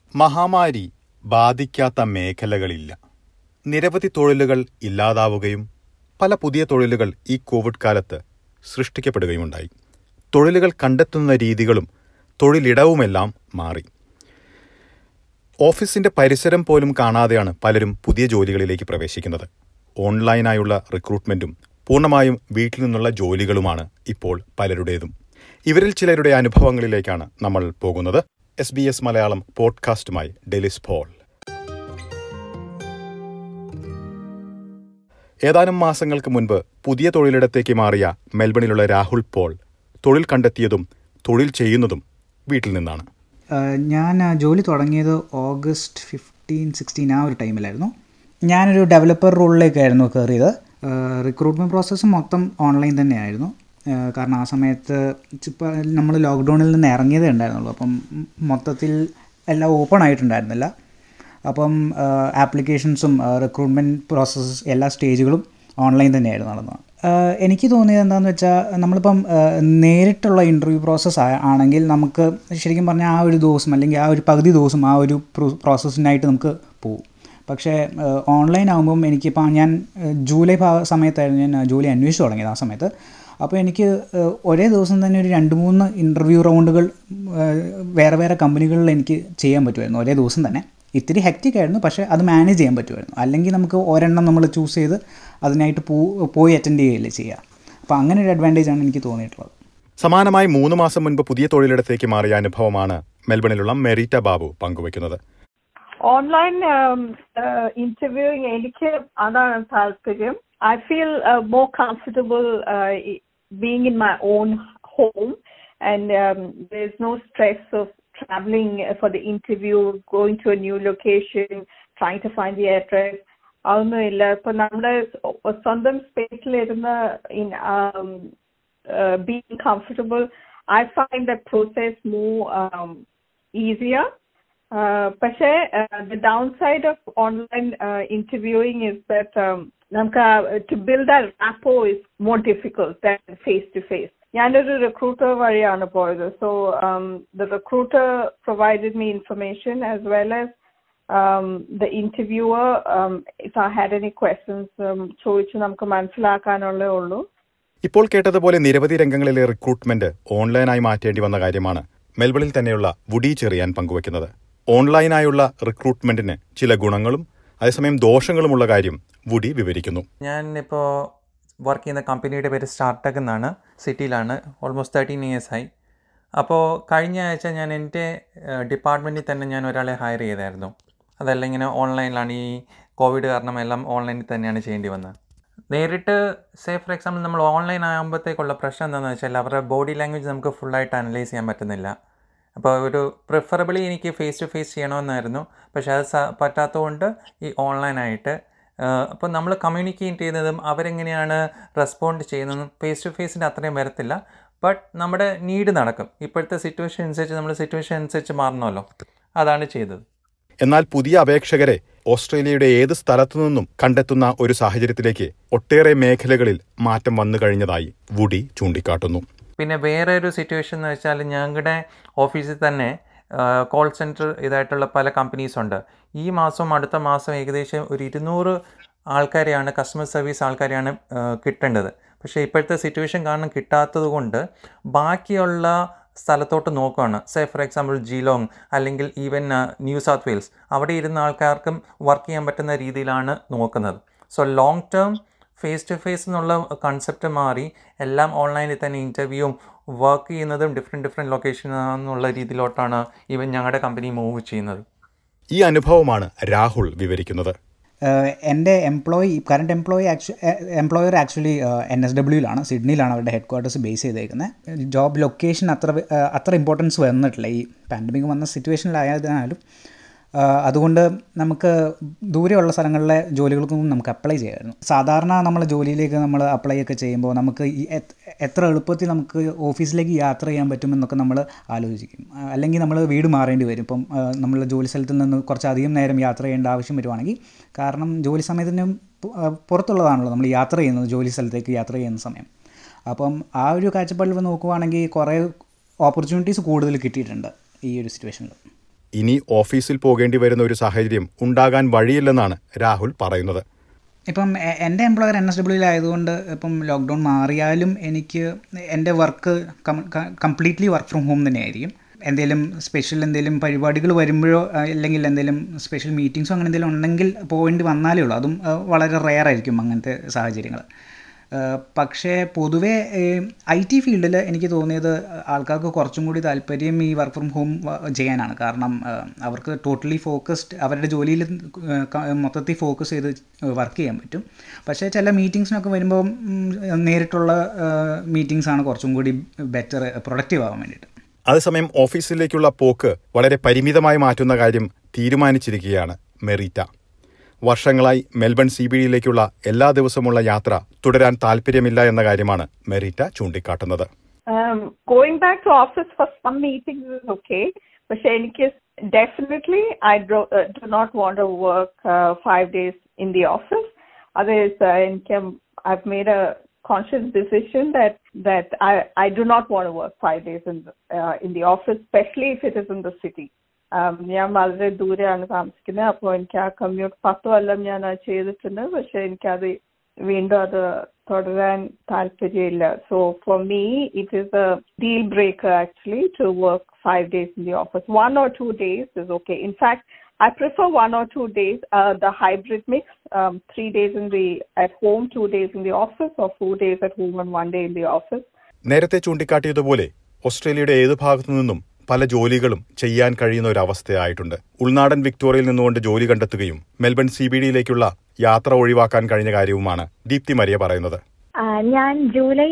മഹാമാരി ബാധിക്കാത്ത മേഖലകളില്ല. നിരവധി തൊഴിലുകൾ ഇല്ലാതാവുകയും പല പുതിയ തൊഴിലുകൾ ഈ കോവിഡ് കാലത്ത് സൃഷ്ടിക്കപ്പെടുകയുമുണ്ടായി. തൊഴിലുകൾ കണ്ടെത്തുന്ന രീതികളും തൊഴിലിടവുമെല്ലാം മാറി. ഓഫീസിന്റെ പരിസരം പോലും കാണാതെയാണ് പലരും പുതിയ ജോലികളിലേക്ക് പ്രവേശിക്കുന്നത്. ഓൺലൈനായുള്ള റിക്രൂട്ട്മെന്റും പൂർണ്ണമായും വീട്ടിൽ നിന്നുള്ള ജോലികളുമാണ് ഇപ്പോൾ പലരുടേതും. ഇവരിൽ ചിലരുടെ അനുഭവങ്ങളിലേക്കാണ് നമ്മൾ പോകുന്നത്. SBS മലയാളം പോഡ്കാസ്റ്റുമായി ഡെലിസ് പോൾ. ഏതാനും മാസങ്ങൾക്ക് മുൻപ് പുതിയ തൊഴിലിടത്തേക്ക് മാറിയ മെൽബണിലുള്ള രാഹുൽ പോൾ തൊഴിൽ കണ്ടെത്തിയതും തൊഴിൽ ചെയ്യുന്നതും വീട്ടിൽ നിന്നാണ്. ഞാൻ ജോലി തുടങ്ങിയത് ഓഗസ്റ്റ് 15-16 ആ ഒരു ടൈമിലായിരുന്നു. ഞാനൊരു ഡെവലപ്പർ റോളിലേക്കായിരുന്നു കയറിയത്. റിക്രൂട്ട്മെൻറ്റ് പ്രോസസ്സ് മൊത്തം ഓൺലൈൻ തന്നെയായിരുന്നു. കാരണം ആ സമയത്ത് ഇപ്പോൾ നമ്മൾ ലോക്ക്ഡൗണിൽ നിന്ന് ഇറങ്ങിയതേ ഉണ്ടായിരുന്നുള്ളൂ. അപ്പം മൊത്തത്തിൽ എല്ലാം ഓപ്പൺ ആയിട്ടുണ്ടായിരുന്നില്ല. അപ്പം ആപ്ലിക്കേഷൻസും റിക്രൂട്ട്മെൻറ്റ് പ്രോസസ്സ് എല്ലാ സ്റ്റേജുകളും ഓൺലൈൻ തന്നെയായിരുന്നു നടന്നത്. എനിക്ക് തോന്നിയത് എന്താണെന്ന് വെച്ചാൽ, നമ്മളിപ്പം നേരിട്ടുള്ള ഇൻ്റർവ്യൂ പ്രോസസ്സ് ആണെങ്കിൽ നമുക്ക് ശരിക്കും പറഞ്ഞാൽ ആ ഒരു ദിവസം അല്ലെങ്കിൽ ആ ഒരു പകുതി ദിവസം ആ ഒരു പ്രോസസ്സിനായിട്ട് നമുക്ക് പോകും. പക്ഷേ ഓൺലൈൻ ആകുമ്പം എനിക്കിപ്പോൾ ഞാൻ ജൂലൈ സമയത്തായിരുന്നു ഞാൻ ജോലി അന്വേഷിച്ച് തുടങ്ങിയത്. ആ സമയത്ത് അപ്പോൾ എനിക്ക് ഒരേ ദിവസം തന്നെ ഒരു 2-3 ഇൻ്റർവ്യൂ റൗണ്ടുകൾ വേറെ വേറെ കമ്പനികളിൽ എനിക്ക് ചെയ്യാൻ പറ്റുമായിരുന്നു ഒരേ ദിവസം തന്നെ. ഇത്തിരി ഹെക്റ്റിക് ആയിരുന്നു, പക്ഷേ അത് മാനേജ് ചെയ്യാൻ പറ്റുമായിരുന്നു. അല്ലെങ്കിൽ നമുക്ക് ഒരെണ്ണം നമ്മൾ ചൂസ് ചെയ്ത് അതിനായിട്ട് പോയി അറ്റൻഡ് ചെയ്യുകയല്ലേ ചെയ്യുക. അപ്പോൾ അങ്ങനെ ഒരു അഡ്വാൻറ്റേജാണ് എനിക്ക് തോന്നിയിട്ടുള്ളത്. സമാനമായി 3 മാസം മുൻപ് പുതിയ തൊഴിലിടത്തേക്ക് മാറിയ അനുഭവമാണ് മെൽബണിലുള്ള മെറീറ്റ ബാബു പങ്കുവയ്ക്കുന്നത്. ഓൺലൈൻ ഇന്റർവ്യൂയിങ് എനിക്ക് അതാണ് താല്പര്യം. I feel more comfortable being in my own home, and there's no stress of traveling for the interview, going to a new location, trying to find the address. അതൊന്നുമില്ല. ഇപ്പൊ നമ്മുടെ സ്വന്തം സ്പേസിലിരുന്ന് being comfortable, I find that process more easier. പക്ഷേ the downside of online interviewing is that to build that rapport is more difficult than face to face. ഞാനൊരു recruiter വഴിയാണ് പോയത്. So the recruiter provided me information as well as the interviewer. If I had any questions ചോദിച്ച് നമുക്ക് മനസ്സിലാക്കാനുള്ളേ ഉള്ളൂ. ഇപ്പോൾ കേട്ടതുപോലെ നിരവധി രംഗങ്ങളിലെ recruitment ഓൺലൈനായി മാറ്റേണ്ടി വന്ന കാര്യമാണ് മെൽബണിൽ തന്നെയുള്ള വുഡി ചെറിയാൻ പങ്കുവയ്ക്കുന്നത്. ഓൺലൈനായുള്ള റിക്രൂട്ട്മെന്റിന് ചില ഗുണങ്ങളും അതേസമയം ദോഷങ്ങളുമുള്ള കാര്യം വുഡി വിവരിക്കുന്നു. ഞാൻ ഇപ്പോൾ വർക്ക് ചെയ്യുന്ന കമ്പനിയുടെ പേര് സ്റ്റാർട്ടക് എന്നാണ്. സിറ്റിയിലാണ്. ഓൾമോസ്റ്റ് 13 years ആയി. അപ്പോൾ കഴിഞ്ഞ ആഴ്ച ഞാൻ എൻ്റെ ഡിപ്പാർട്ട്മെൻറ്റിൽ തന്നെ ഞാൻ ഒരാളെ ഹയർ ചെയ്തായിരുന്നു. അതെല്ലാം ഇങ്ങനെ ഓൺലൈനിലാണ്. ഈ കോവിഡ് കാരണം എല്ലാം ഓൺലൈനിൽ തന്നെയാണ് ചെയ്യേണ്ടി വന്നത്. നേരിട്ട് ഫോർ എക്സാമ്പിൾ നമ്മൾ ഓൺലൈൻ ആകുമ്പോഴത്തേക്കുള്ള പ്രശ്നം എന്താണെന്ന് വെച്ചാൽ അവരുടെ ബോഡി ലാംഗ്വേജ് നമുക്ക് ഫുള്ളായിട്ട് അനലൈസ് ചെയ്യാൻ പറ്റുന്നില്ല. അപ്പോൾ ഒരു പ്രിഫറബിളി എനിക്ക് ഫേസ് ടു ഫേസ് ചെയ്യണമെന്നായിരുന്നു. പക്ഷേ അത് പറ്റാത്തതുകൊണ്ട് ഈ ഓൺലൈനായിട്ട് അപ്പോൾ നമ്മൾ കമ്മ്യൂണിക്കേറ്റ് ചെയ്യുന്നതും അവരെങ്ങനെയാണ് റെസ്പോണ്ട് ചെയ്യുന്നതും ഫേസ് ടു ഫേസിൻ്റെ അത്രയും വരത്തില്ല. ബട്ട് നമ്മുടെ നീഡ് നടക്കും. ഇപ്പോഴത്തെ സിറ്റുവേഷൻ അനുസരിച്ച് നമ്മൾ സിറ്റുവേഷൻ അനുസരിച്ച് മാറണമല്ലോ. അതാണ് ചെയ്തത്. എന്നാൽ പുതിയ അപേക്ഷകരെ ഓസ്ട്രേലിയയുടെ ഏത് സ്ഥലത്തു നിന്നും കണ്ടെത്തുന്ന ഒരു സാഹചര്യത്തിലേക്ക് ഒട്ടേറെ മേഖലകളിൽ മാറ്റം വന്നു കഴിഞ്ഞതായി വുഡി ചൂണ്ടിക്കാട്ടുന്നു. പിന്നെ വേറെ ഒരു സിറ്റുവേഷൻ എന്ന് വെച്ചാൽ ഞങ്ങളുടെ ഓഫീസിൽ തന്നെ കോൾ സെൻറ്റർ ഇതായിട്ടുള്ള പല കമ്പനീസുണ്ട്. ഈ മാസവും അടുത്ത മാസം ഏകദേശം ഒരു 200 ആൾക്കാരെയാണ്, കസ്റ്റമർ സർവീസ് ആൾക്കാരെയാണ് കിട്ടേണ്ടത്. പക്ഷേ ഇപ്പോഴത്തെ സിറ്റുവേഷൻ കാരണം കിട്ടാത്തത് കൊണ്ട് ബാക്കിയുള്ള സ്ഥലത്തോട്ട് നോക്കുകയാണ്. ഫോർ എക്സാമ്പിൾ ജിലോങ് അല്ലെങ്കിൽ ഈവൻ ന്യൂ സൗത്ത് വെയിൽസ്, അവിടെ ഇരുന്ന ആൾക്കാർക്കും വർക്ക് ചെയ്യാൻ പറ്റുന്ന രീതിയിലാണ് നോക്കുന്നത്. So long term face to face എന്നുള്ള കൺസെപ്റ്റ് മാറി എല്ലാം ഓൺലൈനിൽ തന്നെ ഇൻ്റർവ്യൂവും വർക്ക് ചെയ്യുന്നതും ഡിഫറെൻറ്റ് ലൊക്കേഷൻ എന്നുള്ള രീതിയിലോട്ടാണ് ഈവൻ ഞങ്ങളുടെ കമ്പനി മൂവ് ചെയ്യുന്നത്. ഈ അനുഭവമാണ് രാഹുൽ വിവരിക്കുന്നത്. എൻ്റെ കറണ്ട് എംപ്ലോയർ ആക്ച്വലി NSW-ലാണ്, സിഡ്നിയിലാണ് അവരുടെ ഹെഡ് ക്വാർട്ടേഴ്സ് ബേസ് ചെയ്തേക്കുന്നത്. ജോബ് ലൊക്കേഷൻ അത്ര ഇമ്പോർട്ടൻസ് വന്നിട്ടില്ല ഈ പാൻഡമിക് വന്ന സിറ്റുവേഷനിലായതിനാലും. അതുകൊണ്ട് നമുക്ക് ദൂരെയുള്ള സ്ഥലങ്ങളിലെ ജോലികൾക്കും നമുക്ക് അപ്ലൈ ചെയ്യാമായിരുന്നു. സാധാരണ നമ്മൾ ജോലിയിലേക്ക് നമ്മൾ അപ്ലൈ ഒക്കെ ചെയ്യുമ്പോൾ നമുക്ക് എത്ര എളുപ്പത്തിൽ നമുക്ക് ഓഫീസിലേക്ക് യാത്ര ചെയ്യാൻ പറ്റുമെന്നൊക്കെ നമ്മൾ ആലോചിക്കും. അല്ലെങ്കിൽ നമ്മൾ വീട് മാറേണ്ടി വരും. ഇപ്പം നമ്മൾ ജോലി സ്ഥലത്തിൽ നിന്ന് കുറച്ചധികം നേരം യാത്ര ചെയ്യേണ്ട ആവശ്യം വരുവാണെങ്കിൽ, കാരണം ജോലി സമയത്തിന് പുറത്തുള്ളതാണല്ലോ നമ്മൾ യാത്ര ചെയ്യുന്നത്, ജോലി സ്ഥലത്തേക്ക് യാത്ര ചെയ്യുന്ന സമയം. അപ്പം ആ ഒരു കാഴ്ചപ്പാടിൽ നോക്കുവാണെങ്കിൽ കുറേ ഓപ്പർച്യൂണിറ്റീസ് കൂടുതൽ കിട്ടിയിട്ടുണ്ട് ഈ ഒരു സിറ്റുവേഷനിൽ. ഇനി ഓഫീസിൽ പോകേണ്ടി വരുന്ന ഒരു സാഹചര്യം ഉണ്ടാകാൻ വഴിയില്ലെന്നാണ് രാഹുൽ പറയുന്നത്. ഇപ്പം എൻ്റെ എംപ്ലോയർ NSWയിലായതുകൊണ്ട് ഇപ്പം ലോക്ക്ഡൗൺ മാറിയാലും എനിക്ക് എൻ്റെ work completely work from home തന്നെയായിരിക്കും. എന്തെങ്കിലും പരിപാടികൾ വരുമ്പോഴോ അല്ലെങ്കിൽ എന്തെങ്കിലും സ്പെഷ്യൽ മീറ്റിങ്സോ അങ്ങനെ എന്തെങ്കിലും ഉണ്ടെങ്കിൽ പോകേണ്ടി വന്നാലേ ഉള്ളൂ. അതും വളരെ റെയർ ആയിരിക്കും അങ്ങനത്തെ സാഹചര്യങ്ങൾ. പക്ഷേ പൊതുവേ IT ഫീൽഡിൽ എനിക്ക് തോന്നിയത് ആൾക്കാർക്ക് കുറച്ചും കൂടി താല്പര്യം ഈ വർക്ക് ഫ്രം ഹോം ചെയ്യാനാണ്. കാരണം അവർക്ക് ടോട്ടലി ഫോക്കസ്ഡ്, അവരുടെ ജോലിയിൽ മൊത്തത്തിൽ ഫോക്കസ് ചെയ്ത് വർക്ക് ചെയ്യാൻ പറ്റും. പക്ഷേ ചില മീറ്റിങ്സിനൊക്കെ വരുമ്പോൾ നേരിട്ടുള്ള മീറ്റിങ്സാണ് കുറച്ചും കൂടി ബെറ്റർ, പ്രൊഡക്റ്റീവ് ആവാൻ വേണ്ടിയിട്ട്. അതേസമയം ഓഫീസിലേക്കുള്ള പോക്ക് വളരെ പരിമിതമായി മാറ്റുന്ന കാര്യം തീരുമാനിച്ചിരിക്കുകയാണ് മെറീറ്റ. വർഷങ്ങളായി മെൽബൺ CBDയിലേക്കുള്ള എല്ലാ ദിവസമുള്ള യാത്ര തുടരാൻ താല്പര്യമില്ല എന്ന കാര്യമാണ് മെറീറ്റ ചൂണ്ടിക്കാട്ടുന്നത്. Going back to office for some meetings is okay, but എനിക്ക് definitely I do not want to work 5 days in the office. Otherwise, I've made a conscious decision that I do not want to work 5 days in the office, especially if it is in the city. ഞാൻ വളരെ ദൂരെയാണ് താമസിക്കുന്നത്. അപ്പോൾ എനിക്ക് ആ commute 10 കൊല്ലം ഞാൻ ചെയ്തിട്ടുണ്ട്. പക്ഷെ എനിക്കത് വീണ്ടും അത് തുടരാൻ താല്പര്യമില്ല. So for me it is a deal breaker actually to work 5 days in the office. 1 or 2 days is okay. In fact, I prefer 1 or 2 days, the hybrid mix, 3 days at home, 2 days in the office, or 4 days at home and 1 day in the office. നേരത്തെ ചൂണ്ടിക്കാട്ടിയതുപോലെ ഓസ്ട്രേലിയയുടെ ഏത് ഭാഗത്തു നിന്നും പല ജോലികളും ചെയ്യാൻ കഴിയുന്ന ഒരു അവസ്ഥയായിട്ടുണ്ട്. ഉൾനാടൻ വിക്ടോറിയയിൽ നിന്നുകൊണ്ട് ജോലി കണ്ടെത്തുകയും മെൽബൺ CBDയിലേക്കുള്ള യാത്ര ഒഴിവാക്കാൻ കഴിഞ്ഞ കാര്യവുമാണ് ദീപ്തി മരിയ പറയുന്നത്. ഞാൻ ജൂലൈ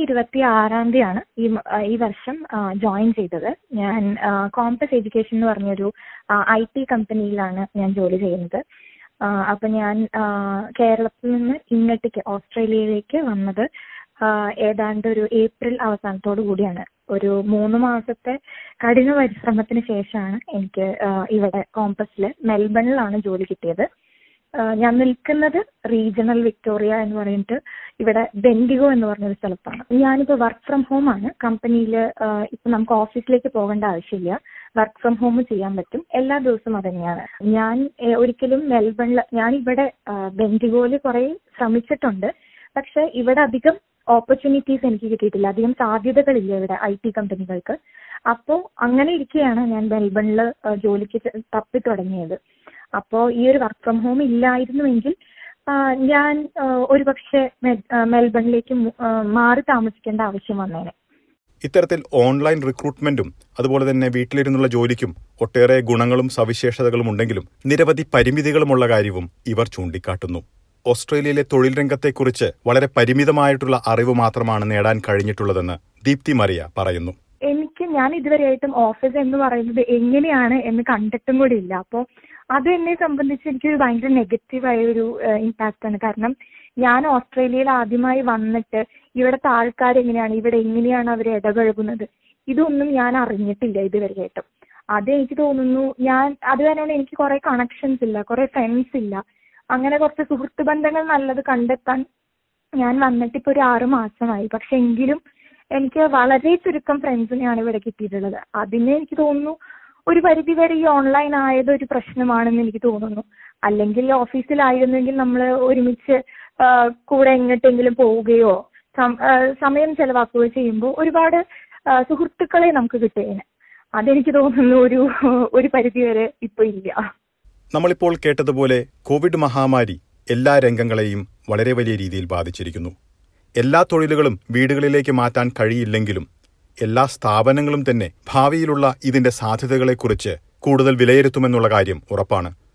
26 ഈ വർഷം ജോയിൻ ചെയ്തത്. ഞാൻ കോമ്പസ് എഡ്യൂക്കേഷൻ എന്ന് പറഞ്ഞൊരു IT കമ്പനിയിലാണ് ഞാൻ ജോലി ചെയ്യുന്നത്. അപ്പൊ ഞാൻ കേരളത്തിൽ നിന്ന് ഇങ്ങോട്ടേക്ക് ഓസ്ട്രേലിയയിലേക്ക് വന്നത് ഏതാണ്ട് ഒരു ഏപ്രിൽ അവസാനത്തോടു കൂടിയാണ്. ഒരു 3 മാസത്തെ കഠിന പരിശ്രമത്തിന് ശേഷമാണ് എനിക്ക് ഇവിടെ കോമ്പസില് മെൽബണിലാണ് ജോലി കിട്ടിയത്. ഞാൻ നിൽക്കുന്നത് റീജിയണൽ വിക്ടോറിയ എന്ന് പറഞ്ഞിട്ട് ഇവിടെ ബെൻഡിഗോ എന്ന് പറഞ്ഞൊരു സ്ഥലത്താണ്. ഞാനിപ്പോ വർക്ക് ഫ്രം ഹോം ആണ്. കമ്പനിയിൽ ഇപ്പൊ നമുക്ക് ഓഫീസിലേക്ക് പോകേണ്ട ആവശ്യമില്ല, വർക്ക് ഫ്രം ഹോം ചെയ്യാൻ പറ്റും. എല്ലാ ദിവസവും അതന്നെയാണ്. ഞാൻ ഒരിക്കലും ഞാൻ ഇവിടെ ബെൻഡിഗോയില് കുറെ ശ്രമിച്ചിട്ടുണ്ട്. പക്ഷെ ഇവിടെ അധികം ഓപ്പർച്യൂണിറ്റീസ് എനിക്ക് കിട്ടിയിട്ടില്ല, അധികം സാധ്യതകളില്ല ഇവിടെ IT കമ്പനികൾക്ക്. അപ്പോൾ അങ്ങനെ ഇരിക്കുകയാണ് ഞാൻ മെൽബണിൽ ജോലിക്ക് തപ്പി തുടങ്ങിയത്. അപ്പോൾ ഈ ഒരു വർക്ക് ഫ്രം ഹോം ഇല്ലായിരുന്നുവെങ്കിൽ ഞാൻ ഒരുപക്ഷെ മെൽബണിലേക്ക് മാറി താമസിക്കേണ്ട ആവശ്യം വന്നേനെ. ഇത്തരത്തിൽ ഓൺലൈൻ റിക്രൂട്ട്മെന്റും അതുപോലെ തന്നെ വീട്ടിലിരുന്നുള്ള ജോലിക്കും ഒട്ടേറെ ഗുണങ്ങളും സവിശേഷതകളും ഉണ്ടെങ്കിലും നിരവധി പരിമിതികളുമുള്ള കാര്യവും ഇവർ ചൂണ്ടിക്കാട്ടുന്നു. ഓസ്ട്രേലിയയിലെ തൊഴിൽ രംഗത്തെക്കുറിച്ച് വളരെ പരിമിതമായിട്ടുള്ള അറിവ് മാത്രമാണ് നേടാൻ കഴിഞ്ഞിട്ടുള്ളതെന്ന് ദീപ്തി മരിയ പറയുന്നു. ഞാൻ ഇതുവരെയായിട്ടും ഓഫീസ് എന്ന് പറയുന്നത് എങ്ങനെയാണ് എന്ന് കണ്ടിട്ടും കൂടി ഇല്ല. അപ്പോൾ അത് എന്നെ സംബന്ധിച്ച് എനിക്കൊരു ഭയങ്കര നെഗറ്റീവായ ഒരു ഇമ്പാക്റ്റ് ആണ്. കാരണം ഞാൻ ഓസ്ട്രേലിയയിൽ ആദ്യമായി വന്നിട്ട് ഇവിടുത്തെ ആൾക്കാർ എങ്ങനെയാണ്, ഇവിടെ എങ്ങനെയാണ് അവർ ഇടപഴകുന്നത്, ഇതൊന്നും ഞാൻ അറിഞ്ഞിട്ടില്ല ഇതുവരെയായിട്ടും. അത് എനിക്ക് തോന്നുന്നു അത് കാരണമാണ് എനിക്ക് കുറെ കണക്ഷൻസ് ഇല്ല, കുറെ ഫ്രണ്ട്സ് ഇല്ല. അങ്ങനെ കുറച്ച് സുഹൃത്ത് ബന്ധങ്ങൾ നല്ലത് കണ്ടെത്താൻ ഞാൻ വന്നിട്ട് ഇപ്പൊ ഒരു 6 മാസമായി. പക്ഷെ എങ്കിലും എനിക്ക് വളരെ ചുരുക്കം ഫ്രണ്ട്സിനെയാണ് ഇവിടെ കിട്ടിയിട്ടുള്ളത്. അതിന് എനിക്ക് തോന്നുന്നു ഒരു പരിധിവരെ ഈ ഓൺലൈൻ ആയത് ഒരു പ്രശ്നമാണെന്ന് എനിക്ക് തോന്നുന്നു. അല്ലെങ്കിൽ ഓഫീസിലായിരുന്നെങ്കിൽ നമ്മൾ ഒരുമിച്ച് കൂടെ എങ്ങോട്ടെങ്കിലും പോവുകയോ സമയം ചെലവാക്കുകയോ ചെയ്യുമ്പോൾ ഒരുപാട് സുഹൃത്തുക്കളെ നമുക്ക് കിട്ടുകയാണ്. അതെനിക്ക് തോന്നുന്നു ഒരു പരിധിവരെ ഇപ്പൊ ഇല്ല. നമ്മളിപ്പോൾ കേട്ടതുപോലെ കോവിഡ് മഹാമാരി എല്ലാ രംഗങ്ങളെയും വളരെ വലിയ രീതിയിൽ ബാധിച്ചിരിക്കുന്നു. എല്ലാ തൊഴിലുകളും വീടുകളിലേക്ക് മാറ്റാൻ കഴിയില്ലെങ്കിലും എല്ലാ സ്ഥാപനങ്ങളും തന്നെ ഭാവിയിലുള്ള ഇതിന്റെ സാധ്യതകളെക്കുറിച്ച് കൂടുതൽ വിലയിരുത്തുമെന്നുള്ള കാര്യം ഉറപ്പാണ്.